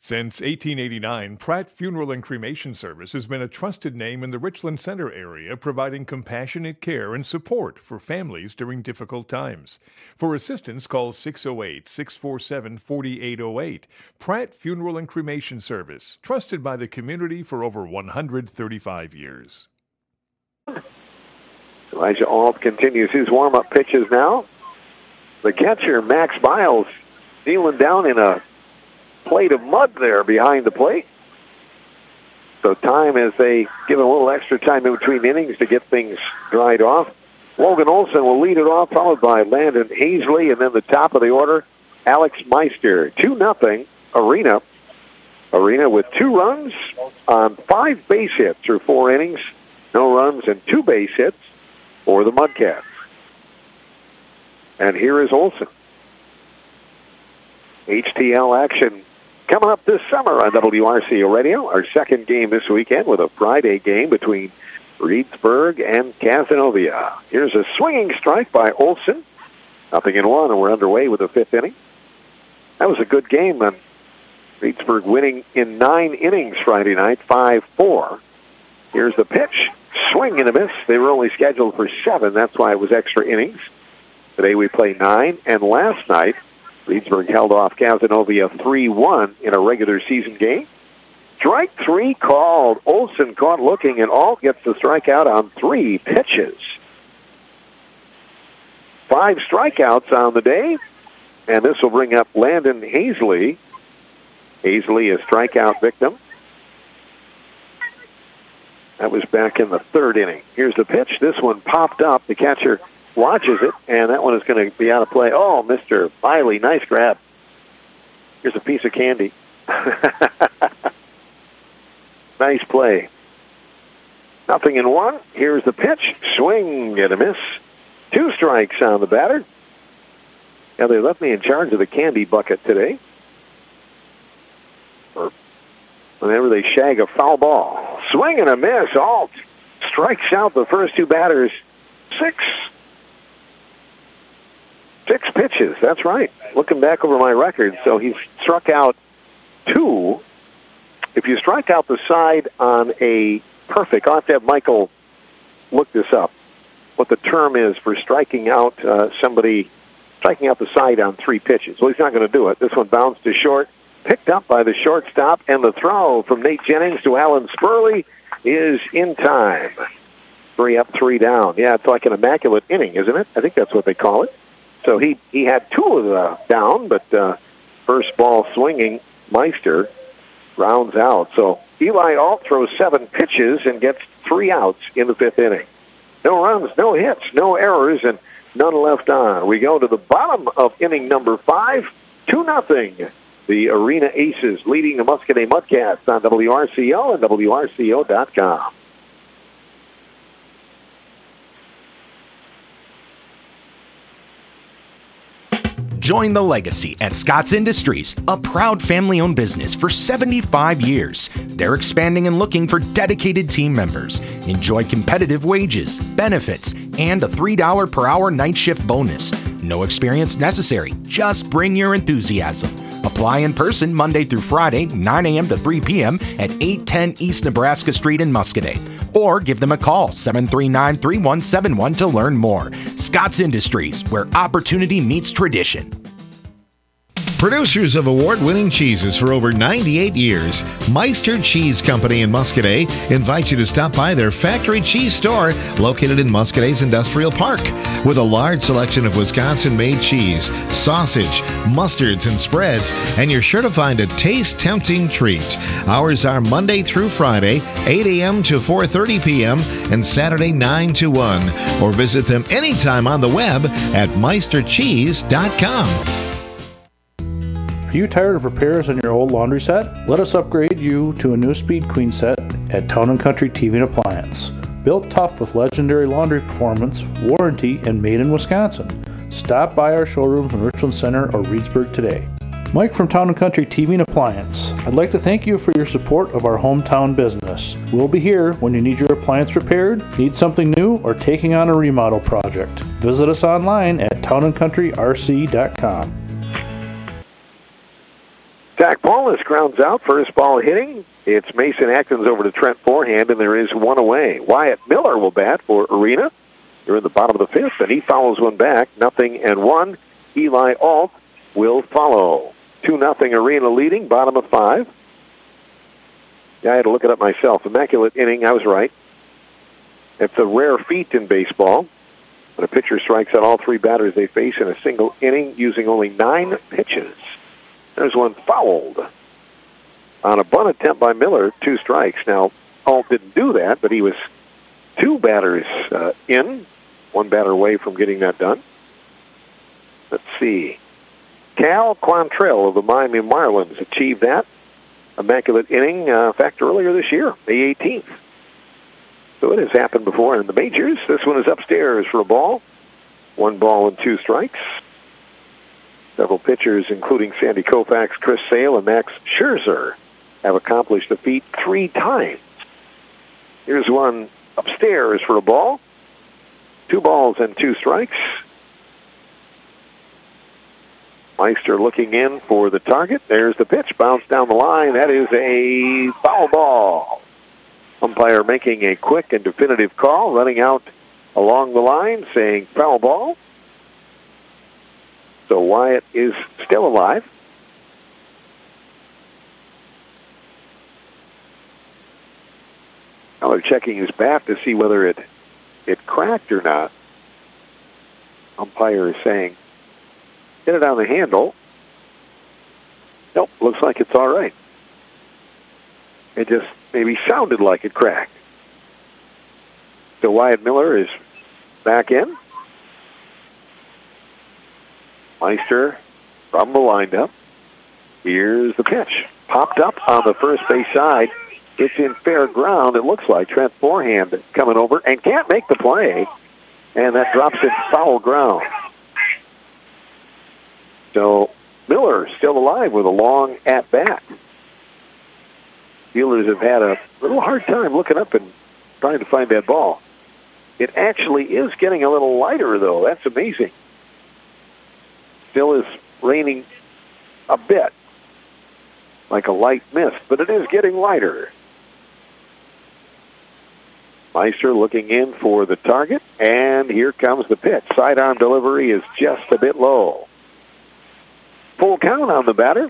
Since 1889, Pratt Funeral and Cremation Service has been a trusted name in the Richland Center area, providing compassionate care and support for families during difficult times. For assistance, call 608-647-4808. Pratt Funeral and Cremation Service, trusted by the community for over 135 years. Elijah Alt continues his warm-up pitches now. The catcher, Max Biles, kneeling down in a plate of mud there behind the plate. So time as they give a little extra time in between innings to get things dried off. Logan Olson will lead it off, followed by Landon Hazley, and then the top of the order, Alex Meister. 2-0 Arena. Arena with 2 runs on 5 base hits through 4 innings. No runs and 2 base hits for the Mudcats. And here is Olson. HTL action coming up this summer on WRCO Radio. Our second game this weekend with a Friday game between Reedsburg and Cazenovia. Here's a swinging strike by Olson. 0-1, and we're underway with the 5th inning. That was a good game, and Reedsburg winning in 9 innings Friday night, 5-4. Here's the pitch. Swing and a miss. They were only scheduled for 7. That's why it was extra innings. Today we play 9, and last night Reedsburg held off Cazenovia 3-1 in a regular season game. Strike 3 called. Olson caught looking, and Alt gets the strikeout on 3 pitches. 5 strikeouts on the day, and this will bring up Landon Hazley. Hazley, a strikeout victim. That was back in the 3rd inning. Here's the pitch. This one popped up. The catcher watches it, and that one is going to be out of play. Oh, Mr. Biley, nice grab. Here's a piece of candy. Nice play. 0-1. Here's the pitch. Swing and a miss. 2 strikes on the batter. Now, they left me in charge of the candy bucket today. Or whenever they shag a foul ball. Swing and a miss. Alt strikes out the first 2 batters. 6 pitches, that's right. Looking back over my record, so he's struck out 2. If you strike out the side on a perfect, I'll have to have Michael look this up, what the term is for striking out striking out the side on 3 pitches. Well, he's not going to do it. This one bounced to short, picked up by the shortstop, and the throw from Nate Jennings to Alan Spurley is in time. 3 up, 3 down. Yeah, it's like an immaculate inning, isn't it? I think that's what they call it. So he had 2 of the down, but first ball swinging, Meister rounds out. So Eli Alt throws 7 pitches and gets 3 outs in the 5th inning. No runs, no hits, no errors, and none left on. We go to the bottom of inning number 5, 2-0. The Arena Aces leading the Muscadet Mudcats on WRCO and WRCO.com. Join the legacy at Scott's Industries, a proud family-owned business for 75 years. They're expanding and looking for dedicated team members. Enjoy competitive wages, benefits, and a $3 per hour night shift bonus. No experience necessary. Just bring your enthusiasm. Apply in person Monday through Friday, 9 a.m. to 3 p.m. at 810 East Nebraska Street in Muscadet. Or give them a call, 739-3171 to learn more. Scott's Industries, where opportunity meets tradition. Producers of award-winning cheeses for over 98 years, Meister Cheese Company in Muscadet invites you to stop by their factory cheese store located in Muscadet's Industrial Park. With a large selection of Wisconsin-made cheese, sausage, mustards, and spreads, and you're sure to find a taste-tempting treat. Hours are Monday through Friday, 8 a.m. to 4:30 p.m., and Saturday, 9 to 1. Or visit them anytime on the web at meistercheese.com. Are you tired of repairs on your old laundry set? Let us upgrade you to a new Speed Queen set at Town & Country TV and Appliance. Built tough with legendary laundry performance, warranty, and made in Wisconsin. Stop by our showrooms in Richland Center or Reedsburg today. Mike from Town & Country TV and Appliance. I'd like to thank you for your support of our hometown business. We'll be here when you need your appliance repaired, need something new, or taking on a remodel project. Visit us online at townandcountryrc.com. Zach Paulus grounds out. First ball hitting. It's Mason Atkins over to Trent Forehand, and there is one away. Wyatt Miller will bat for Arena. They're in the bottom of the fifth, and he follows one back. 0-1. Eli Alt will follow. 2-0 Arena leading, bottom of 5. Yeah, I had to look it up myself. Immaculate inning, I was right. It's a rare feat in baseball. When a pitcher strikes out all 3 batters they face in a single inning using only 9 pitches. There's one fouled. On a bunt attempt by Miller, 2 strikes. Now, Alt didn't do that, but he was 2 batters in, 1 batter away from getting that done. Let's see. Cal Quantrill of the Miami Marlins achieved that immaculate inning, in fact, earlier this year, May 18th. So it has happened before in the majors. This one is upstairs for a ball. 1 ball and 2 strikes. Several pitchers, including Sandy Koufax, Chris Sale, and Max Scherzer, have accomplished the feat 3 times. Here's one upstairs for a ball. 2 balls and 2 strikes. Meister looking in for the target. There's the pitch. Bounce down the line. That is a foul ball. Umpire making a quick and definitive call, running out along the line, saying foul ball. So Wyatt is still alive. Now they're checking his bat to see whether it cracked or not. Umpire is saying, hit it on the handle. Nope, looks like it's all right. It just maybe sounded like it cracked. So Wyatt Miller is back in. Meister from the windup. Here's the pitch. Popped up on the first base side. It's in fair ground, it looks like. Trent Forehand coming over and can't make the play. And that drops in foul ground. So Miller still alive with a long at-bat. Fielders have had a little hard time looking up and trying to find that ball. It actually is getting a little lighter, though. That's amazing. Still is raining a bit, like a light mist, but it is getting lighter. Meister looking in for the target, and here comes the pitch. Sidearm delivery is just a bit low. Full count on the batter.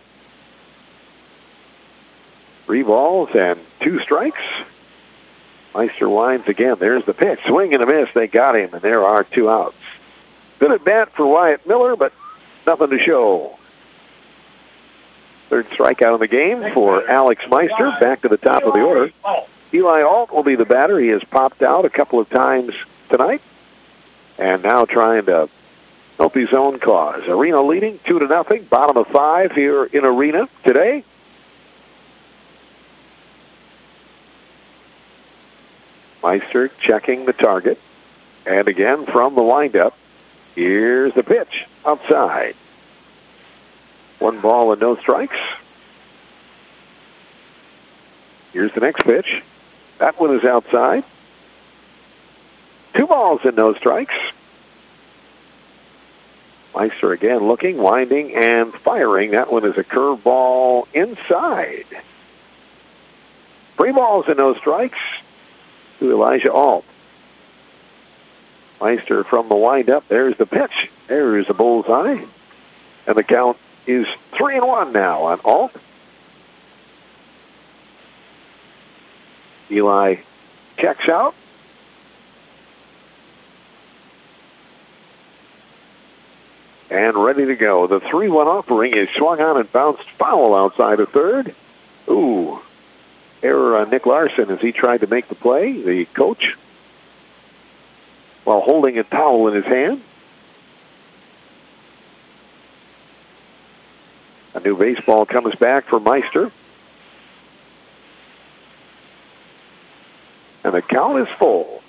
3 balls and 2 strikes. Meister winds again. There's the pitch. Swing and a miss. They got him, and there are 2 outs. Good at bat for Wyatt Miller, but nothing to show. 3rd strikeout in the game for Alex Meister. Back to the top of the order. Eli Alt will be the batter. He has popped out a couple of times tonight, and now trying to help his own cause. Arena leading 2-0. Bottom of 5 here in Arena today. Meister checking the target. And again from the windup. Here's the pitch. Outside. 1 ball and no strikes. Here's the next pitch. That one is outside. 2 balls and no strikes. Meister again looking, winding, and firing. That one is a curveball inside. 3 balls and no strikes to Elijah Alt. Meister from the windup. There's the pitch. There's a bullseye. And the count is 3-1 now on Alt. Eli checks out. And ready to go. The 3-1 offering is swung on and bounced foul outside of third. Ooh. Error on Nick Larson as he tried to make the play, the coach, while holding a towel in his hand. A new baseball comes back for Meister. And the count is full.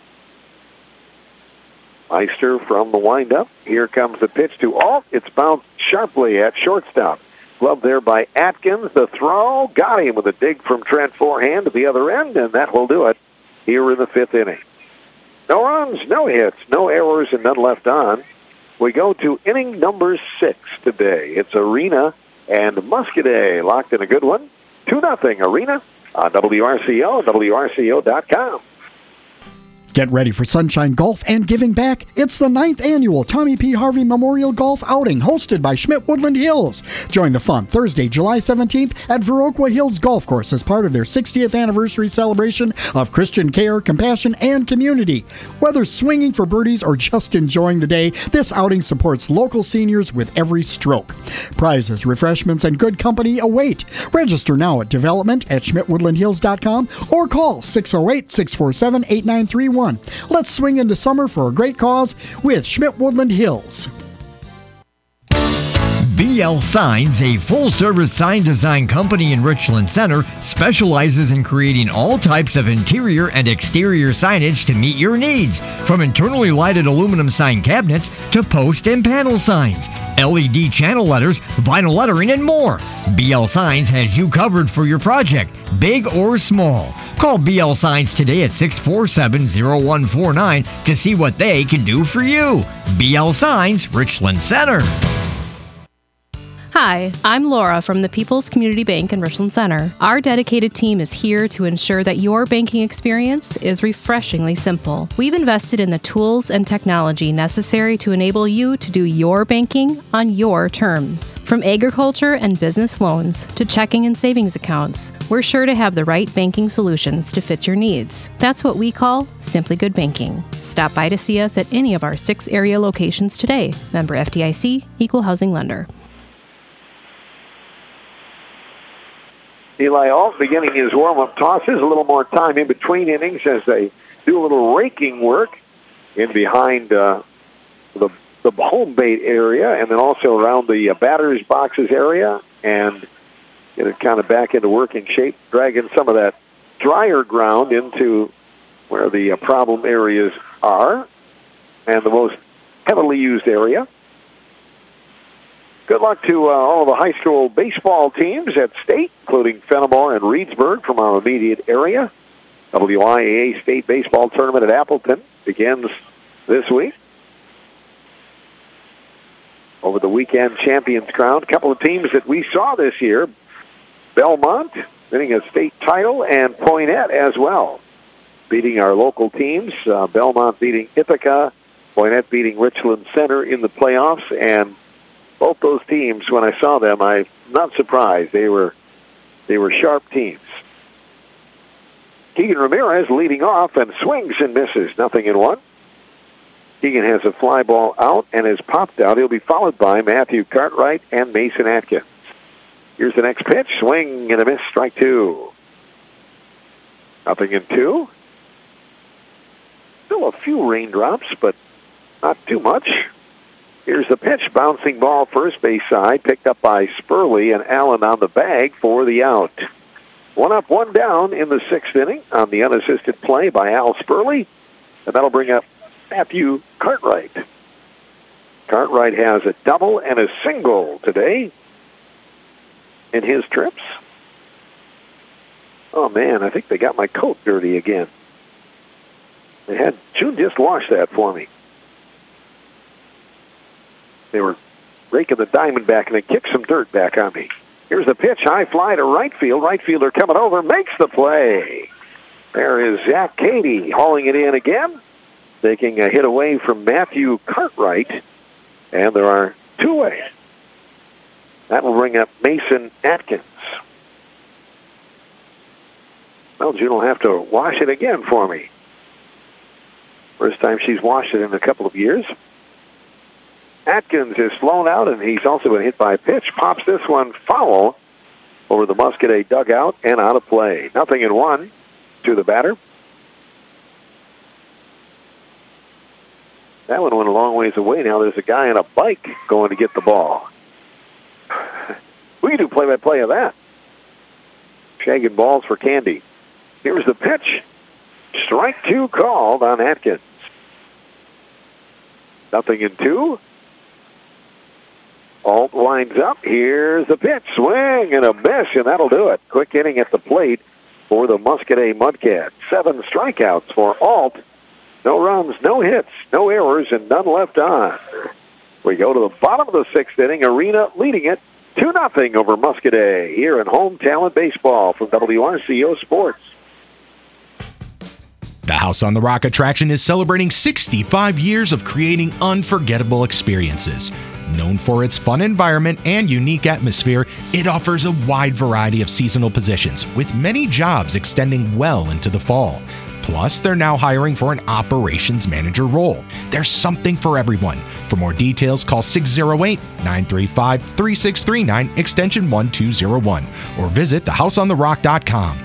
Meister from the windup. Here comes the pitch to Alt. It's bounced sharply at shortstop. Glove there by Atkins. The throw got him with a dig from Trent Forehand to the other end, and that will do it here in the 5th inning. No runs, no hits, no errors, and none left on. We go to inning number 6 today. It's Arena and Muscadet locked in a good one. 2-0 Arena on WRCO and WRCO.com. Get ready for sunshine, golf, and giving back. It's the 9th annual Tommy P. Harvey Memorial Golf Outing hosted by Schmidt Woodland Hills. Join the fun Thursday, July 17th at Viroqua Hills Golf Course as part of their 60th anniversary celebration of Christian care, compassion, and community. Whether swinging for birdies or just enjoying the day, this outing supports local seniors with every stroke. Prizes, refreshments, and good company await. Register now at development@schmidtwoodlandhills.com or call 608-647-8931. Let's swing into summer for a great cause with Schmidt Woodland Hills. BL Signs, a full-service sign design company in Richland Center, specializes in creating all types of interior and exterior signage to meet your needs, from internally lighted aluminum sign cabinets to post and panel signs, LED channel letters, vinyl lettering, and more. BL Signs has you covered for your project, big or small. Call BL Signs today at 647-0149 to see what they can do for you. BL Signs, Richland Center. Hi, I'm Laura from the People's Community Bank in Richland Center. Our dedicated team is here to ensure that your banking experience is refreshingly simple. We've invested in the tools and technology necessary to enable you to do your banking on your terms. From agriculture and business loans to checking and savings accounts, we're sure to have the right banking solutions to fit your needs. That's what we call Simply Good Banking. Stop by to see us at any of our 6 area locations today. Member FDIC, Equal Housing Lender. Eli Alt beginning his warm-up tosses. A little more time in between innings as they do a little raking work in behind the home bait area and then also around the batter's boxes area and get it kind of back into working shape, dragging some of that drier ground into where the problem areas are and the most heavily used area. Good luck to all the high school baseball teams at state, including Fenimore and Reedsburg from our immediate area. WIAA State Baseball Tournament at Appleton begins this week. Over the weekend, champions crowned. A couple of teams that we saw this year. Belmont winning a state title and Poynette as well, beating our local teams. Belmont beating Ithaca, Poynette beating Richland Center in the playoffs, and both those teams, when I saw them, I'm not surprised. They were sharp teams. Keegan Ramirez leading off and swings and misses. 0-1. Keegan has a fly ball out and is popped out. He'll be followed by Matthew Cartwright and Mason Atkins. Here's the next pitch. Swing and a miss. Strike 2. 0-2. Still a few raindrops, but not too much. Here's the pitch, bouncing ball first base side, picked up by Spurley and Allen on the bag for the out. 1 up, 1 down in the 6th inning on the unassisted play by Al Spurley, and that'll bring up Matthew Cartwright. Cartwright has a double and a single today in his trips. Oh man, I think they got my coat dirty again. June just washed that for me. They were raking the diamond back, and they kicked some dirt back on me. Here's the pitch, high fly to right field. Right fielder coming over, makes the play. There is Zach Cady hauling it in again, taking a hit away from Matthew Cartwright, and there are 2 away. That will bring up Mason Atkins. Well, June will have to wash it again for me. First time she's washed it in a couple of years. Atkins is flown out, and he's also been hit by a pitch. Pops this one foul over the Muscadet dugout and out of play. 0-1 to the batter. That one went a long ways away. Now there's a guy on a bike going to get the ball. We can do play-by-play of that. Shagging balls for Candy. Here's the pitch. Strike 2 called on Atkins. 0-2. Alt winds up. Here's the pitch. Swing and a miss, and that'll do it. Quick inning at the plate for the Muscadet Mudcats. 7 strikeouts for Alt. No runs, no hits, no errors, and none left on. We go to the bottom of the 6th inning. Arena leading it 2-0 over Muscadet here in Home Talent Baseball from WRCO Sports. The House on the Rock attraction is celebrating 65 years of creating unforgettable experiences. Known for its fun environment and unique atmosphere, it offers a wide variety of seasonal positions, with many jobs extending well into the fall. Plus, they're now hiring for an operations manager role. There's something for everyone. For more details, call 608-935-3639, extension 1201, or visit thehouseontherock.com.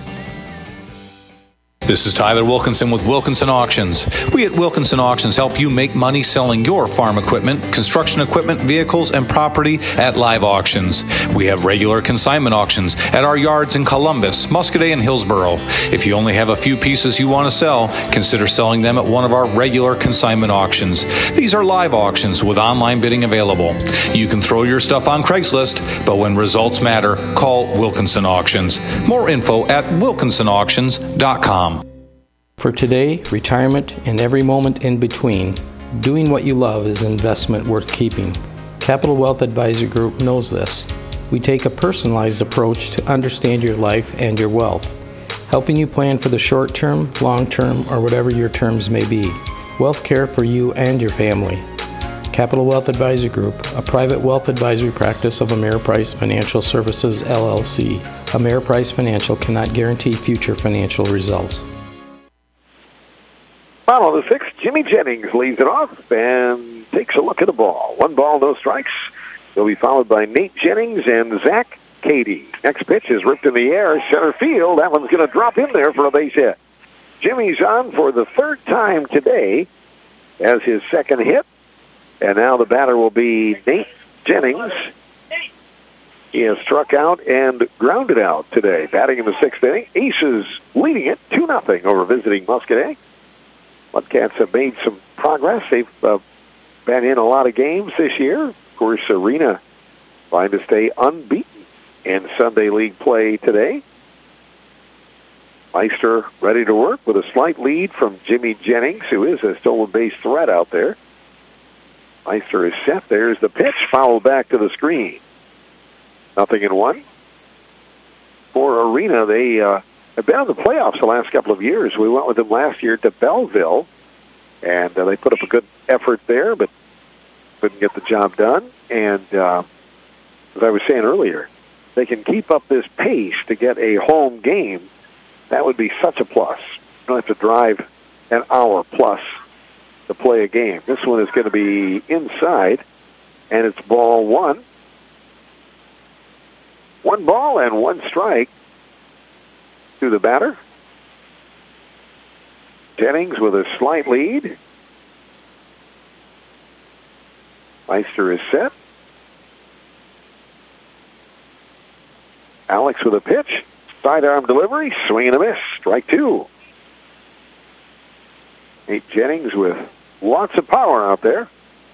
This is Tyler Wilkinson with Wilkinson Auctions. We at Wilkinson Auctions help you make money selling your farm equipment, construction equipment, vehicles, and property at live auctions. We have regular consignment auctions at our yards in Columbus, Muscadet, and Hillsboro. If you only have a few pieces you want to sell, consider selling them at one of our regular consignment auctions. These are live auctions with online bidding available. You can throw your stuff on Craigslist, but when results matter, call Wilkinson Auctions. More info at wilkinsonauctions.com. For today, retirement, and every moment in between, doing what you love is an investment worth keeping. Capital Wealth Advisory Group knows this. We take a personalized approach to understand your life and your wealth, helping you plan for the short term, long term, or whatever your terms may be. Wealth care for you and your family. Capital Wealth Advisory Group, a private wealth advisory practice of Ameriprise Financial Services, LLC. Ameriprise Financial cannot guarantee future financial results. Bottom of the sixth, Jimmy Jennings leads it off and takes a look at the ball. 1 ball, no strikes. He'll be followed by Nate Jennings and Zach Cady. Next pitch is ripped in the air, center field. That one's going to drop in there for a base hit. Jimmy's on for the 3rd time today as his 2nd hit. And now the batter will be Nate Jennings. He has struck out and grounded out today. Batting in the 6th inning. Aces leading it 2-0 over visiting Muscadet. Mudcats have made some progress. They've been in a lot of games this year. Of course, Arena trying to stay unbeaten in Sunday League play today. Meister ready to work with a slight lead from Jimmy Jennings, who is a stolen base threat out there. Meister is set. There's the pitch, fouled back to the screen. 0-1. For Arena, they have been in the playoffs the last couple of years. We went with them last year to Belleville, and they put up a good effort there, but couldn't get the job done. And as I was saying earlier, they can keep up this pace to get a home game. That would be such a plus. You don't have to drive an hour plus to play a game. This one is going to be inside, and it's ball 1. 1 ball and 1 strike to the batter. Jennings with a slight lead. Meister is set. Alex with a pitch. Sidearm delivery. Swing and a miss. Strike 2. Nate Jennings with lots of power out there.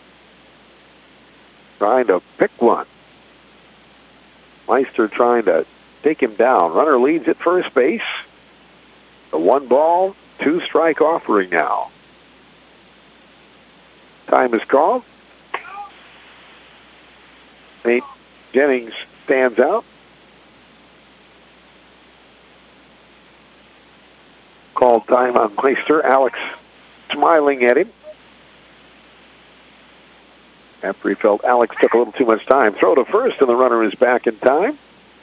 Trying to pick one. Meister trying to take him down. Runner leads at first base. A 1 ball, 2 strike offering now. Time is called. Nate Jennings stands out. Called time on Meister. Alex smiling at him after he felt Alex took a little too much time. Throw to first, and the runner is back in time.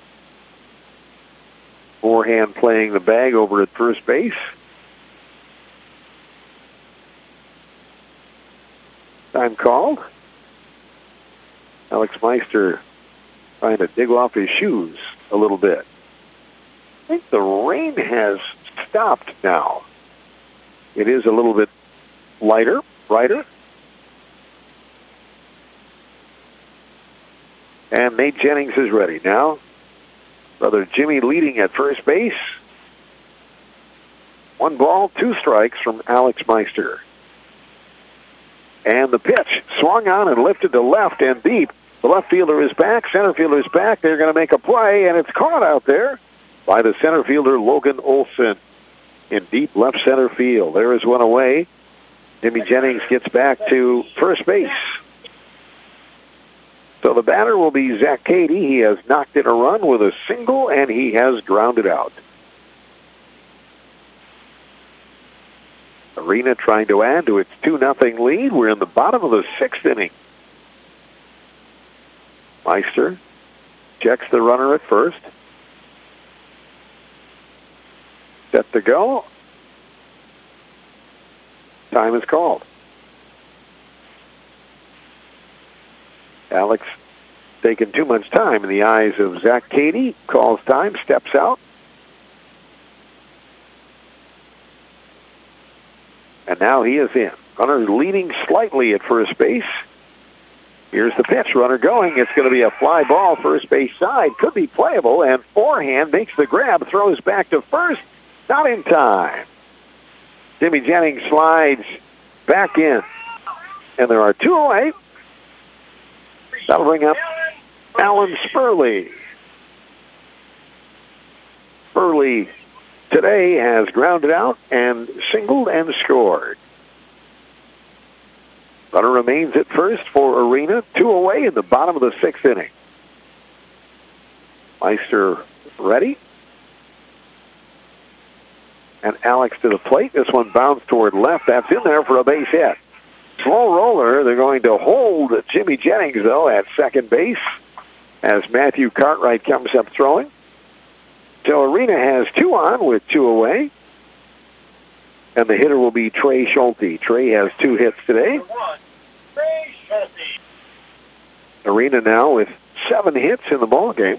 Forehand playing the bag over at first base. Time called. Alex Meister trying to dig off his shoes a little bit. I think the rain has stopped now. It is a little bit lighter, brighter. And Nate Jennings is ready now. Brother Jimmy leading at first base. 1 ball, 2 strikes from Alex Meister. And the pitch swung on and lifted to left and deep. The left fielder is back. Center fielder is back. They're going to make a play, and it's caught out there by the center fielder, Logan Olson, in deep left center field. There is one away. Jimmy Jennings gets back to first base. So the batter will be Zach Cady. He has knocked in a run with a single, and he has grounded out. Arena trying to add to its 2-0 lead. We're in the bottom of the 6th inning. Meister checks the runner at first. Set to go. Time is called. Alex taking too much time in the eyes of Zach Cady. Calls time, steps out. And now he is in. Runner leading slightly at first base. Here's the pitch. Runner going. It's going to be a fly ball. First base side. Could be playable. And forehand makes the grab. Throws back to first. Not in time. Jimmy Jennings slides back in. And there are 2 away. That'll bring up Alan Spurley. Spurley today has grounded out and singled and scored. Runner remains at first for Arena. 2 away in the bottom of the 6th inning. Meister ready. And Alex to the plate. This one bounced toward left. That's in there for a base hit. Slow roller. They're going to hold Jimmy Jennings, though, at second base as Matthew Cartwright comes up throwing. So Arena has 2 on with 2 away. And the hitter will be Trey Schulte. Trey has 2 hits today. Arena now with 7 hits in the ball game.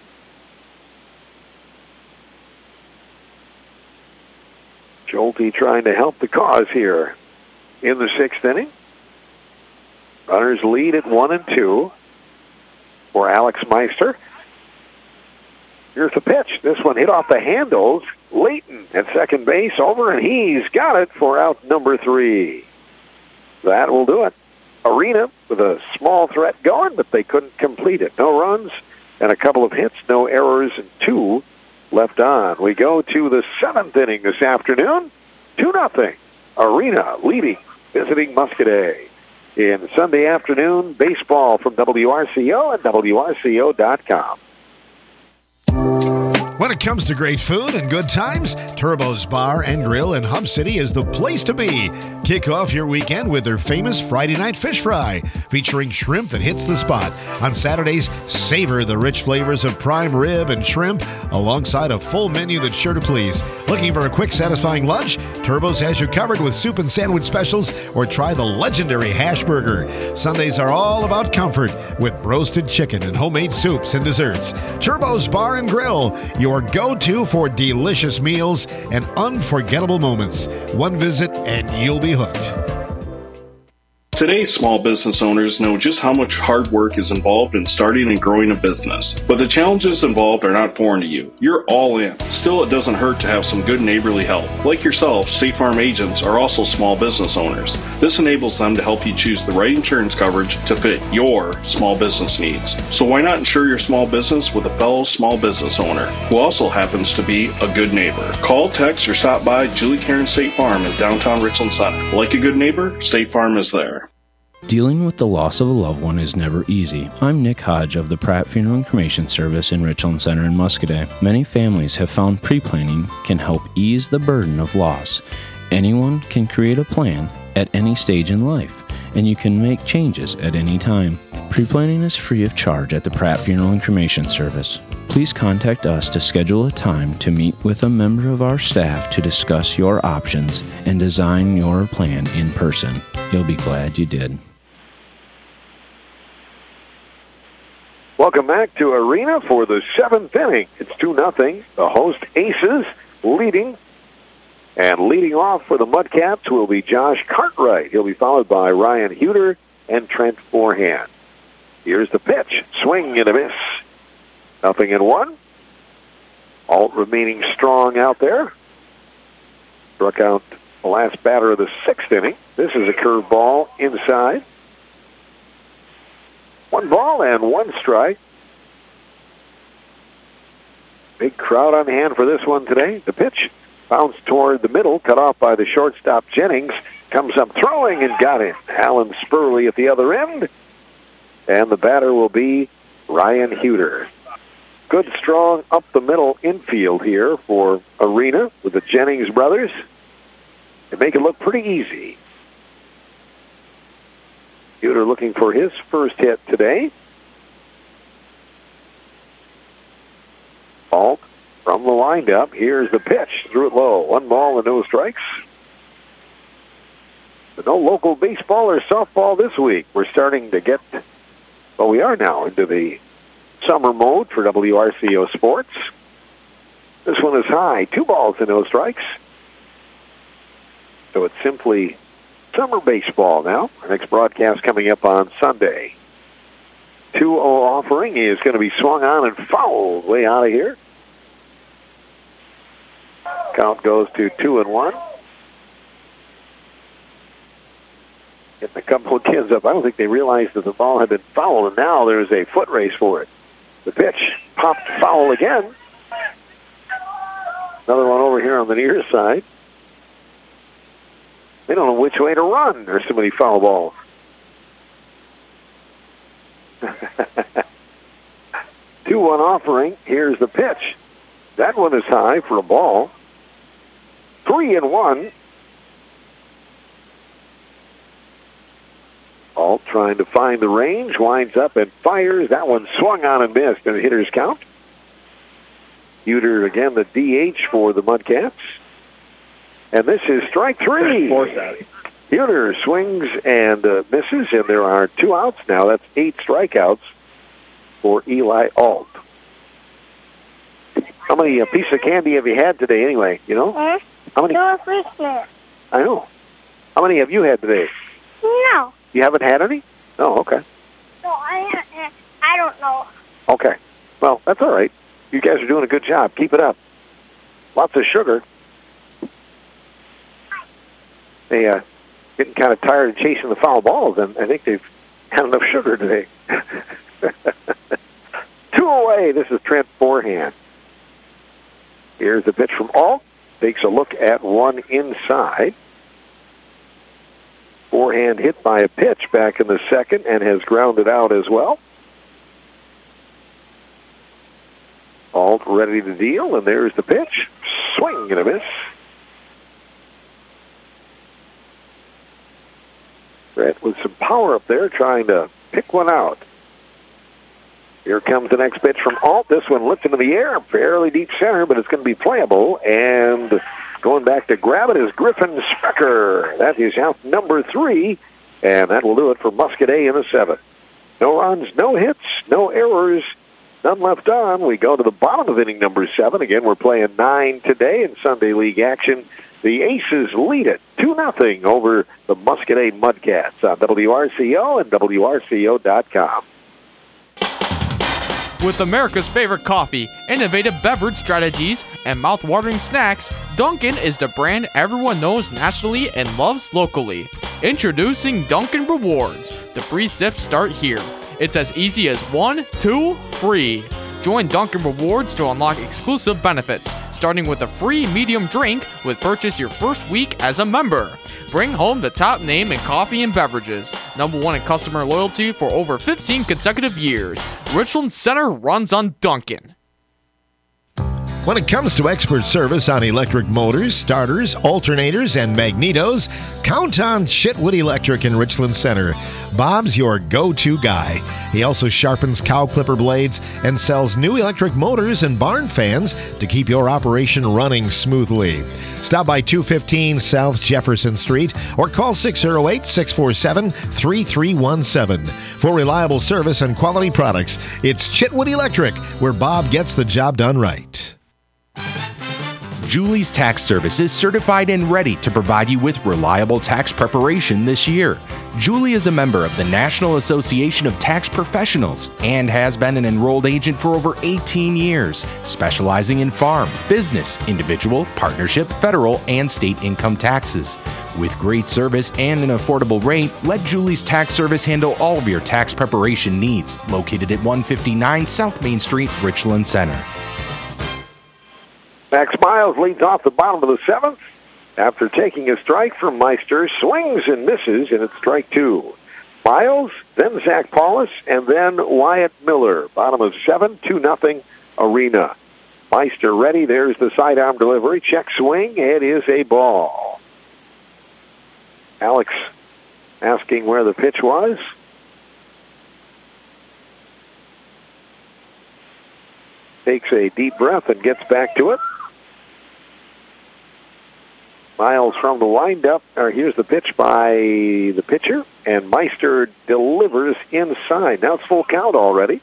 Schulte trying to help the cause here in the 6th inning. Runners lead at 1 and 2 for Alex Meister. Here's the pitch. This one hit off the handles. Leighton at second base over, and he's got it for out number 3. That will do it. Arena with a small threat going, but they couldn't complete it. No runs and a couple of hits, no errors, and 2 left on. We go to the 7th inning this afternoon. 2-0. Arena leading, visiting Muscadet. In Sunday afternoon baseball from WRCO and WRCO.com. When it comes to great food and good times, Turbo's Bar and Grill in Hub City is the place to be. Kick off your weekend with their famous Friday night fish fry, featuring shrimp that hits the spot. On Saturdays, savor the rich flavors of prime rib and shrimp, alongside a full menu that's sure to please. Looking for a quick, satisfying lunch? Turbo's has you covered with soup and sandwich specials, or try the legendary hash burger. Sundays are all about comfort, with roasted chicken and homemade soups and desserts. Turbo's Bar and Grill, your go-to for delicious meals and unforgettable moments. One visit and you'll be hooked. Today's small business owners know just how much hard work is involved in starting and growing a business. But the challenges involved are not foreign to you. You're all in. Still, it doesn't hurt to have some good neighborly help. Like yourself, State Farm agents are also small business owners. This enables them to help you choose the right insurance coverage to fit your small business needs. So why not insure your small business with a fellow small business owner who also happens to be a good neighbor? Call, text, or stop by Julie Karen State Farm in downtown Richland Center. Like a good neighbor, State Farm is there. Dealing with the loss of a loved one is never easy. I'm Nick Hodge of the Pratt Funeral and Cremation Service in Richland Center in Muscadet. Many families have found pre-planning can help ease the burden of loss. Anyone can create a plan at any stage in life, and you can make changes at any time. Pre-planning is free of charge at the Pratt Funeral and Cremation Service. Please contact us to schedule a time to meet with a member of our staff to discuss your options and design your plan in person. You'll be glad you did. Welcome back to Arena for the 7th inning. It's 2-0. The host Aces leading. And leading off for the Mudcats will be Josh Cartwright. He'll be followed by Ryan Huter and Trent Forehand. Here's the pitch. Swing and a miss. 0-1. Alt remaining strong out there. Struck out the last batter of the 6th inning. This is a curveball inside. 1 ball and 1 strike. Big crowd on hand for this one today. The pitch bounced toward the middle, cut off by the shortstop Jennings. Comes up throwing and got it. Alan Spurley at the other end. and the batter will be Ryan Huter. Good, strong, up-the-middle infield here for Arena with the Jennings brothers. They make it look pretty easy. Huter looking for his first hit today. Alt from the windup. Here's the pitch. Threw it low. 1 ball and no strikes. But no local baseball or softball this week. We're starting to get, well, we are now into the summer mode for WRCO Sports. This one is high. 2 balls and no strikes. So it's simply summer baseball now. Our next broadcast coming up on Sunday. 2-0 offering is going to be swung on and fouled way out of here. Count goes to 2-1. Getting a couple of kids up. I don't think they realized that the ball had been fouled, and now there's a foot race for it. The pitch popped foul again. Another one over here on the near side. They don't know which way to run. There's so many foul balls. 2-1 offering. Here's the pitch. That one is high for a ball. 3-1. Alt trying to find the range, winds up and fires. That one swung on and missed in the hitter's count. Huter again, the DH for the Mudcats. And this is strike 3. Huter swings and misses, and there are 2 outs now. That's 8 strikeouts for Eli Alt. How many pieces of candy have you had today anyway, you know? How many? No, Christmas. I know. How many have you had today? No. You haven't had any? Oh, okay. No, I don't know. Okay. Well, that's all right. You guys are doing a good job. Keep it up. Lots of sugar. They getting kind of tired of chasing the foul balls, and I think they've had enough sugar today. 2 away. This is Trent Forehand. Here's the pitch from Alt. Takes a look at one inside. Forehand hit by a pitch back in the second and has grounded out as well. Alt ready to deal, and there's the pitch. Swing and a miss. Brett with some power up there trying to pick one out. Here comes the next pitch from Alt. This one lifts into the air, fairly deep center, but it's going to be playable. And going back to grab it is Griffin Sprecher. That is out number 3, and that will do it for Muscadet in the 7th. No runs, no hits, no errors, none left on. We go to the bottom of inning number 7. Again, we're playing 9 today in Sunday League action. The Aces lead it 2-0 over the Muscadet Mudcats on WRCO and WRCO.com. With America's favorite coffee, innovative beverage strategies, and mouth-watering snacks, Dunkin' is the brand everyone knows nationally and loves locally. Introducing Dunkin' Rewards. The free sips start here. It's as easy as 1, 2, free. Join Dunkin' Rewards to unlock exclusive benefits, starting with a free medium drink with purchase your first week as a member. Bring home the top name in coffee and beverages. #1 in customer loyalty for over 15 consecutive years. Richland Center runs on Dunkin'. When it comes to expert service on electric motors, starters, alternators, and magnetos, count on Chitwood Electric in Richland Center. Bob's your go-to guy. He also sharpens cow clipper blades and sells new electric motors and barn fans to keep your operation running smoothly. Stop by 215 South Jefferson Street or call 608-647-3317. For reliable service and quality products, it's Chitwood Electric, where Bob gets the job done right. Julie's Tax Service is certified and ready to provide you with reliable tax preparation this year. Julie is a member of the National Association of Tax Professionals and has been an enrolled agent for over 18 years, specializing in farm, business, individual, partnership, federal, and state income taxes. With great service and an affordable rate, let Julie's Tax Service handle all of your tax preparation needs. Located at 159 South Main Street, Richland Center. Max Miles leads off the bottom of the 7th. After taking a strike from Meister, swings and misses, and it's strike 2. Miles, then Zach Paulus, and then Wyatt Miller. Bottom of 7, 2-0 Arena. Meister ready. There's the sidearm delivery. Check swing. It is a ball. Alex asking where the pitch was. Takes a deep breath and gets back to it. Miles from the windup. Here's the pitch by the pitcher, and Meister delivers inside. Now it's full count already.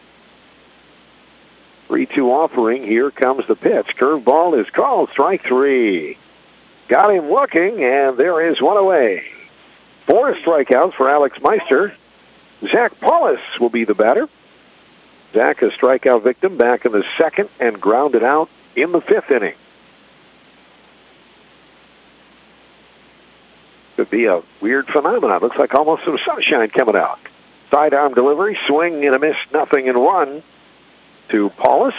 3-2 offering. Here comes the pitch. Curveball is called. Strike 3. Got him looking, and there is one away. 4 strikeouts for Alex Meister. Zach Paulus will be the batter. Zach, a strikeout victim, back in the 2nd and grounded out in the 5th inning. Could be a weird phenomenon. Looks like almost some sunshine coming out. Sidearm delivery, swing and a miss, 0-1 to Paulus.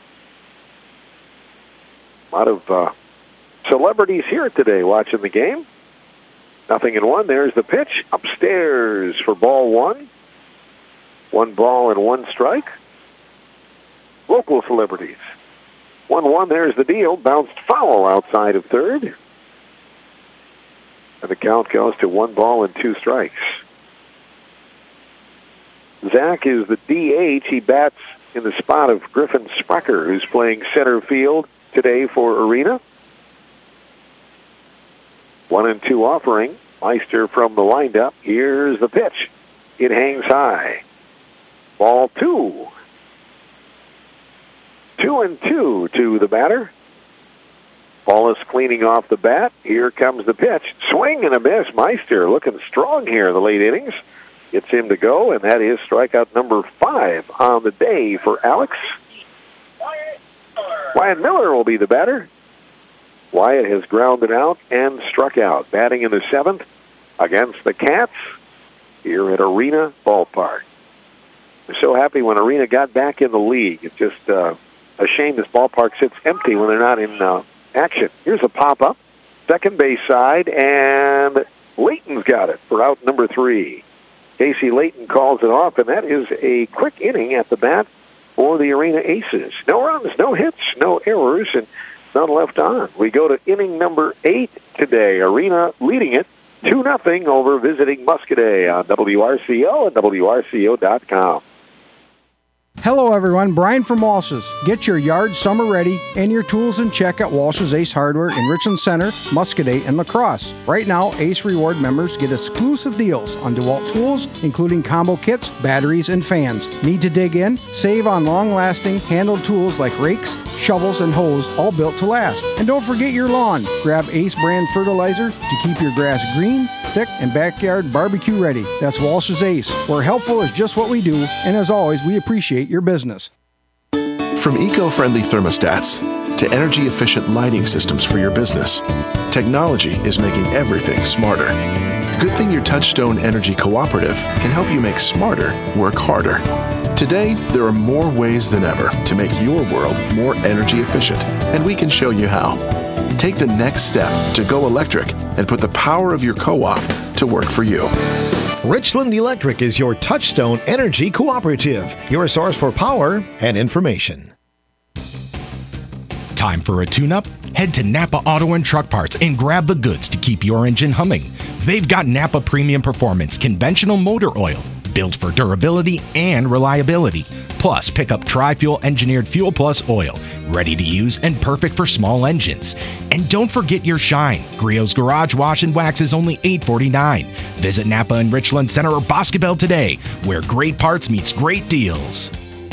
A lot of celebrities here today watching the game. 0-1. There's the pitch. Upstairs for ball 1. 1 ball and 1 strike. Local celebrities. 1-1. There's the deal. Bounced foul outside of third. And the count goes to 1 ball and 2 strikes. Zach is the DH. He bats in the spot of Griffin Sprecher, who's playing center field today for Arena. 1-2 offering. Meister from the windup. Here's the pitch. It hangs high. Ball 2. 2-2 to the batter. Paulus cleaning off the bat. Here comes the pitch. Swing and a miss. Meister looking strong here in the late innings. Gets him to go, and that is strikeout number 5 on the day for Alex. Wyatt Miller will be the batter. Wyatt has grounded out and struck out. Batting in the 7th against the Cats here at Arena Ballpark. I'm so happy when Arena got back in the league. It's just a shame this ballpark sits empty when they're not in action. Here's a pop-up. Second base side, and Layton's got it for out number 3. Casey Layton calls it off, and that is a quick inning at the bat for the Arena Aces. No runs, no hits, no errors, and none left on. We go to inning number 8 today. Arena leading it 2-0 over visiting Muscadet on WRCO and WRCO.com. Hello everyone, Brian from Walsh's. Get your yard summer ready and your tools in check at Walsh's Ace Hardware in Richland Center, Muscadet, and La Crosse. Right now, Ace Reward members get exclusive deals on DeWalt tools, including combo kits, batteries, and fans. Need to dig in? Save on long-lasting handled tools like rakes, shovels, and hoes, all built to last. And don't forget your lawn. Grab Ace brand fertilizer to keep your grass green, thick, and backyard barbecue ready. That's Walsh's Ace, where helpful is just what we do, and as always, we appreciate your business. From eco-friendly thermostats to energy-efficient lighting systems for your business, technology is making everything smarter. Good thing your Touchstone Energy Cooperative can help you make smarter work harder. Today, there are more ways than ever to make your world more energy efficient, and we can show you how. Take the next step to go electric and put the power of your co-op to work for you. Richland Electric is your Touchstone Energy Cooperative, your source for power and information. Time for a tune-up? Head to Napa Auto and Truck Parts and grab the goods to keep your engine humming. They've got Napa Premium Performance Conventional Motor Oil, built for durability and reliability. Plus, pick up Tri-Fuel Engineered Fuel Plus Oil, ready to use and perfect for small engines. And don't forget your shine. Griot's Garage Wash and Wax is only $8.49. Visit Napa and Richland Center or Boscobel today, where great parts meets great deals.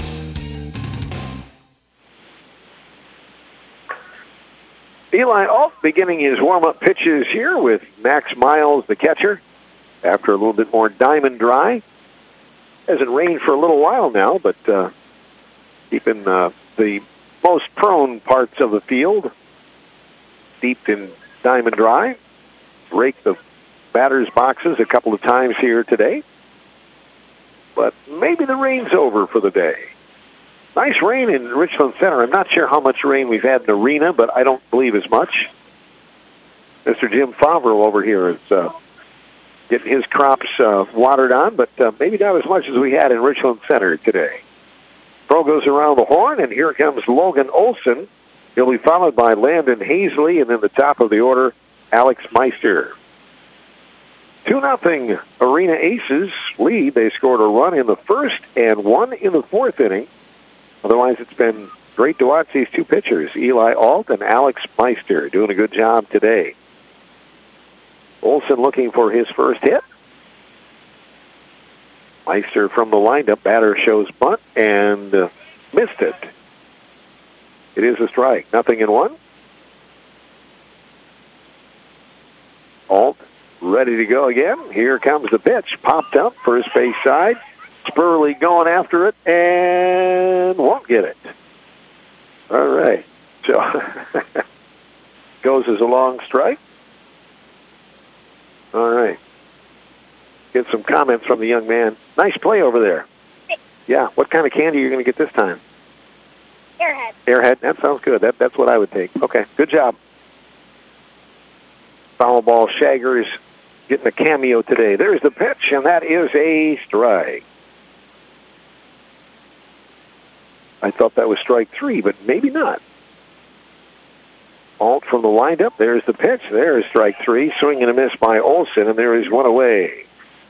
Eli Alt beginning his warm-up pitches here with Max Miles, the catcher, after a little bit more diamond dry. Hasn't rained for a little while now, but keeping the most prone parts of the field steeped in diamond dry. Raked the batter's boxes a couple of times here today. But maybe the rain's over for the day. Nice rain in Richland Center. I'm not sure how much rain we've had in Arena, but I don't believe as much. Mr. Jim Favreau over here is getting his crops watered on, but maybe not as much as we had in Richland Center today. Throw goes around the horn, and here comes Logan Olson. He'll be followed by Landon Hazley, and then the top of the order, Alex Meister. 2-0 Arena Aces lead. They scored a run in the first and one in the fourth inning. Otherwise, it's been great to watch these two pitchers, Eli Alt and Alex Meister, doing a good job today. Olson looking for his first hit. Meister from the windup. Batter shows bunt and missed it. It is a strike. 0-1. Alt ready to go again. Here comes the pitch. Popped up, first base side. Spurley going after it and won't get it. All right. So goes as a long strike. All right. Get some comments from the young man. Nice play over there. Yeah. What kind of candy are you going to get this time? Airhead. Airhead. That sounds good. That's what I would take. Okay. Good job. Foul ball. Shaggers getting a cameo today. There's the pitch, and that is a strike. I thought that was strike 3, but maybe not. Alt from the windup. There's the pitch. There's strike 3. Swing and a miss by Olson, and there is one away.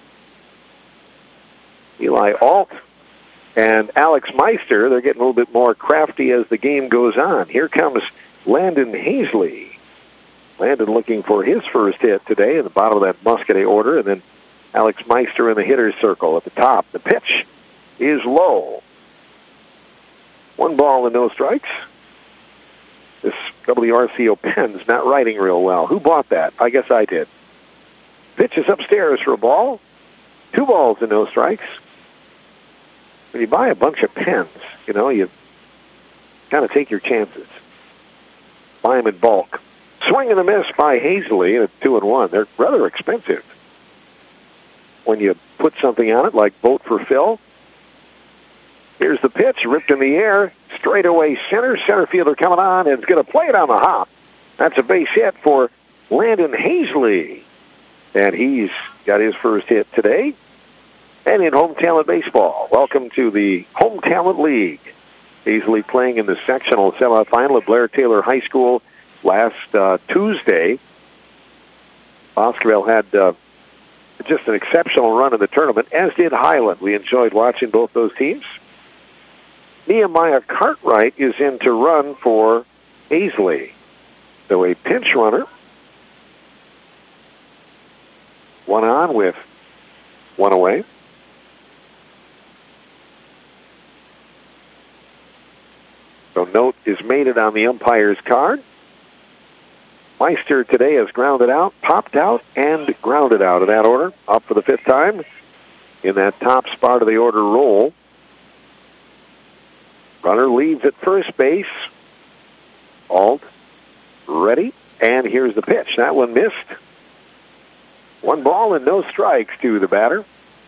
Eli Alt and Alex Meister, they're getting a little bit more crafty as the game goes on. Here comes Landon Hazley. Landon looking for his first hit today in the bottom of that Muscadet order, and then Alex Meister in the hitter's circle at the top. The pitch is low. 1 ball and no strikes. This WRCO pen's not writing real well. Who bought that? I guess I did. Pitch is upstairs for a ball. 2 balls and no strikes. When you buy a bunch of pens, you kind of take your chances. Buy them in bulk. Swing and a miss by Hazley at 2-1. They're rather expensive. When you put something on it, like Vote for Phil. Here's the pitch, ripped in the air, straight away center. Center fielder coming on and is going to play it on the hop. That's a base hit for Landon Hazley. And he's got his first hit today. And in Home Talent Baseball, welcome to the Home Talent League. Hazley playing in the sectional semifinal at Blair Taylor High School last Tuesday. Boscoville had just an exceptional run in the tournament, as did Highland. We enjoyed watching both those teams. Nehemiah Cartwright is in to run for Hazley. So a pinch runner. 1 on with 1 away. So note is made it on the umpire's card. Meister today has grounded out, popped out, and grounded out in that order. Up for the 5th time in that top spot of the order roll. Runner leaves at first base. Alt ready, and here's the pitch. That one missed. 1 ball and no strikes to the batter.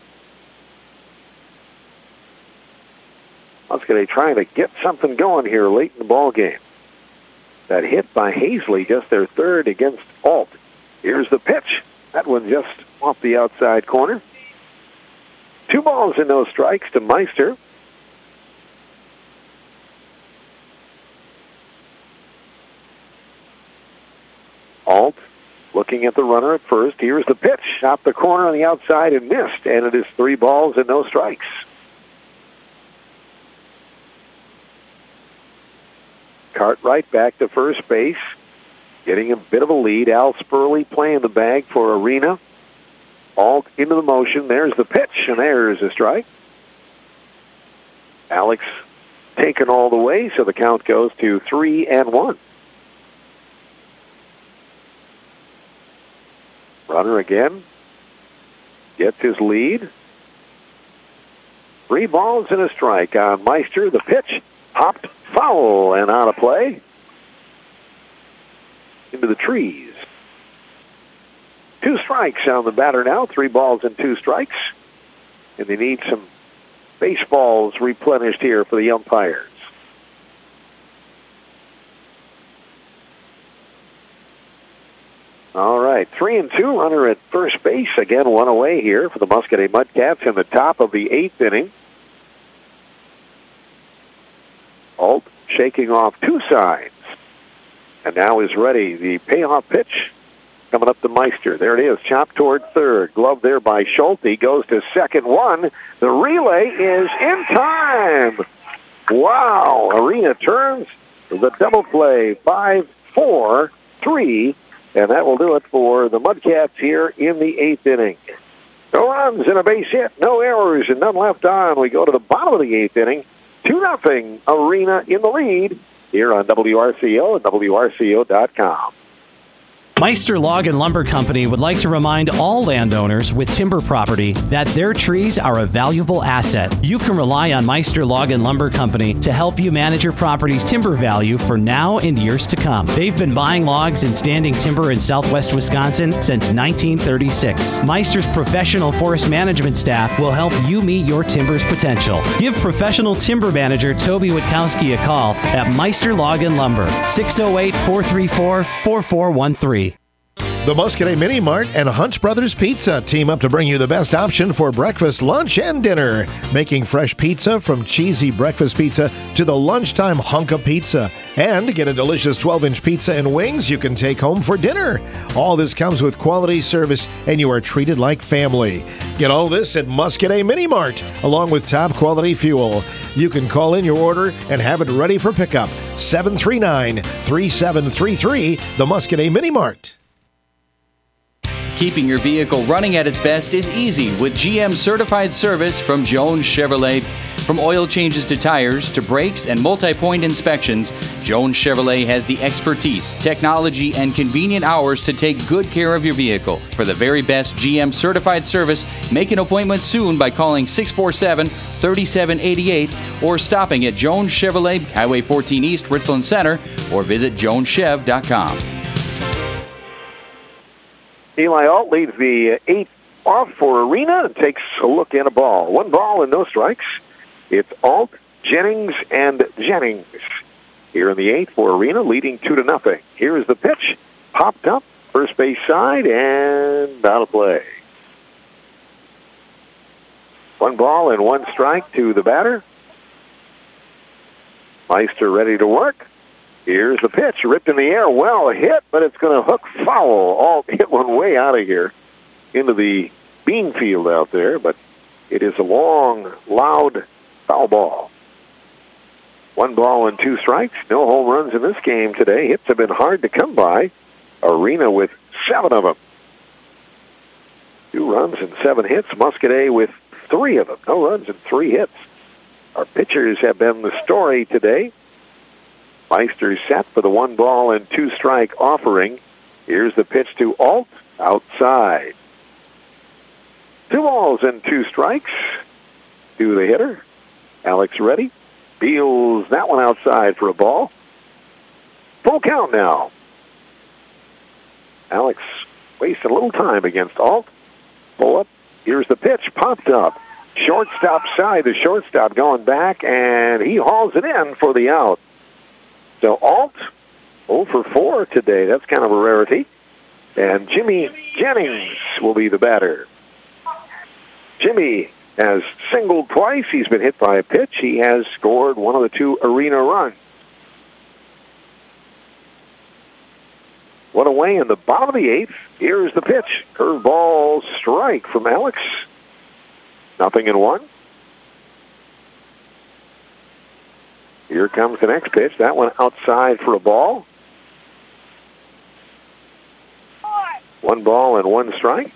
Muscadet trying to get something going here late in the ball game. That hit by Hazley, just their 3rd against Alt. Here's the pitch. That one just off the outside corner. 2 balls and no strikes to Meister. Alt looking at the runner at first. Here's the pitch. Off the corner on the outside and missed. And it is 3 balls and no strikes. Cartwright back to first base. Getting a bit of a lead. Al Spurley playing the bag for Arena. Alt into the motion. There's the pitch, and there's a strike. Alex taken all the way, so the count goes to 3-1. Runner again. Gets his lead. 3 balls and a strike on Meister. The pitch popped foul and out of play. Into the trees. 2 strikes on the batter now. 3 balls and 2 strikes. And they need some baseballs replenished here for the umpires. All right, 3-2, runner at first base. Again, one away here for the Muscadet Mudcats in the top of the 8th inning. Alt shaking off 2 sides. And now is ready. The payoff pitch coming up to Meister. There it is, chopped toward third. Glove there by Schulte. Goes to second one. The relay is in time. Wow. Arena turns the double play. 5-4-3. And that will do it for the Mudcats here in the 8th inning. No runs and a base hit, no errors, and none left on. We go to the bottom of the 8th inning. 2-0 Arena in the lead here on WRCO and WRCO.com. Meister Log and Lumber Company would like to remind all landowners with timber property that their trees are a valuable asset. You can rely on Meister Log and Lumber Company to help you manage your property's timber value for now and years to come. They've been buying logs and standing timber in southwest Wisconsin since 1936. Meister's professional forest management staff will help you meet your timber's potential. Give professional timber manager Toby Witkowski a call at Meister Log and Lumber, 608-434-4413. The Muscadet Mini Mart and Hunch Brothers Pizza team up to bring you the best option for breakfast, lunch, and dinner. Making fresh pizza from cheesy breakfast pizza to the lunchtime hunk of pizza. And get a delicious 12-inch pizza and wings you can take home for dinner. All this comes with quality service, and you are treated like family. Get all this at Muscadet Mini Mart, along with top quality fuel. You can call in your order and have it ready for pickup. 739-3733, the Muscadet Mini Mart. Keeping your vehicle running at its best is easy with GM certified service from Jones Chevrolet. From oil changes to tires to brakes and multi-point inspections, Jones Chevrolet has the expertise, technology, and convenient hours to take good care of your vehicle. For the very best GM certified service, make an appointment soon by calling 647-3788 or stopping at Jones Chevrolet, Highway 14 East, Richland Center, or visit joneschev.com. Eli Alt leads the 8th off for Arena and takes a look at a ball. 1 ball and no strikes. It's Alt, Jennings, and Jennings here in the 8th for Arena, leading 2-0. Here is the pitch. Popped up, first base side, and out of play. 1 ball and 1 strike to the batter. Meister ready to work. Here's the pitch, ripped in the air, well hit, but it's going to hook foul. Alt hit one way out of here into the bean field out there, but it is a long, loud foul ball. 1 ball and 2 strikes. No home runs in this game today. Hits have been hard to come by. Arena with 7 of them. 2 runs and 7 hits. Muscadet with 3 of them. No runs and 3 hits. Our pitchers have been the story today. Meister set for the 1 ball and 2 strike offering. Here's the pitch to Alt, outside. 2 balls and 2 strikes to the hitter. Alex ready. Deals that one outside for a ball. Full count now. Alex wasted a little time against Alt. Pull up. Here's the pitch. Popped up. Shortstop side. The shortstop going back, and he hauls it in for the out. So Alt, 0 for 4 today. That's kind of a rarity. And Jimmy Jennings will be the batter. Jimmy has singled twice. He's been hit by a pitch. He has scored 1 of the 2 Arena runs. 1 away in the bottom of the 8th. Here's the pitch. Curveball strike from Alex. 0-1. Here comes the next pitch. That one outside for a ball. 1 ball and 1 strike.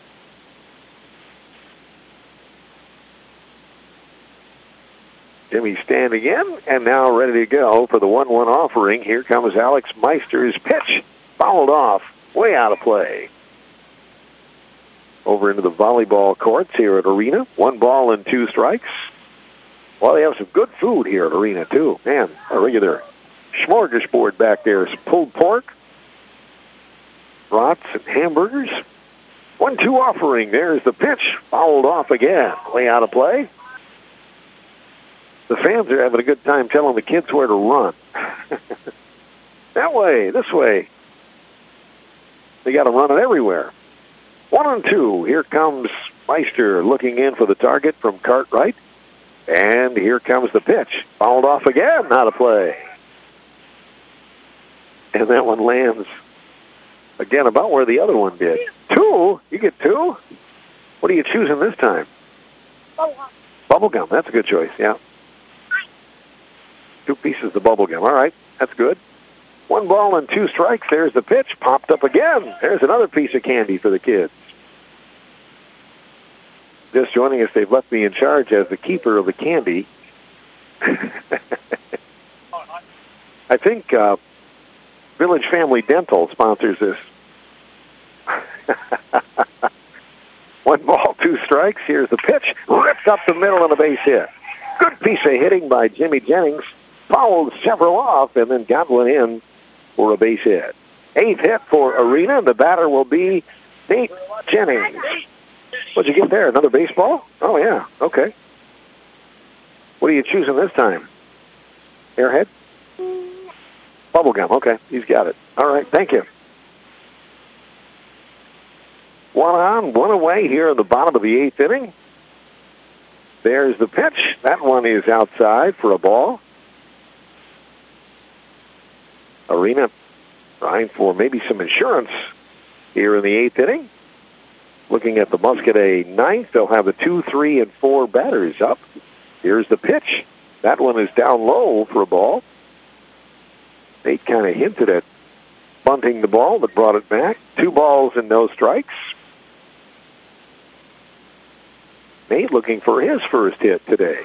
Jimmy stand again, and now ready to go for the 1-1 offering. Here comes Alex Meister's pitch. Fouled off, way out of play. Over into the volleyball courts here at Arena. 1 ball and 2 strikes. Well, they have some good food here at Arena, too. Man, a regular smorgasbord back there. Some pulled pork, brats, and hamburgers. 1-2 offering. There's the pitch. Fouled off again. Way out of play. The fans are having a good time telling the kids where to run. That way, this way. They got to run it everywhere. 1-2. Here comes Meister looking in for the target from Cartwright. And here comes the pitch. Fouled off again. Out of play. And that one lands again about where the other one did. 2? You get 2? What are you choosing this time? Bubblegum. That's a good choice, yeah. 2 pieces of bubblegum. All right, that's good. 1 ball and 2 strikes. There's the pitch. Popped up again. There's another piece of candy for the kids. Just joining us, they've left me in charge as the keeper of the candy. I think Village Family Dental sponsors this. 1 ball, 2 strikes. Here's the pitch. Ripped up the middle and a base hit. Good piece of hitting by Jimmy Jennings. Fouled several off and then got one in for a base hit. 8th hit for Arena. The batter will be Nate Jennings. What'd you get there? Another baseball? Oh, yeah. Okay. What are you choosing this time? Airhead? Bubblegum. Okay. He's got it. All right. Thank you. 1 on, 1 away here in the bottom of the 8th inning. There's the pitch. That one is outside for a ball. Arena trying for maybe some insurance here in the 8th inning. Looking at the Muscadet 9th, they'll have the 2, 3, and 4 batters up. Here's the pitch. That one is down low for a ball. Nate kind of hinted at bunting the ball, but brought it back. 2 balls and no strikes. Nate looking for his first hit today.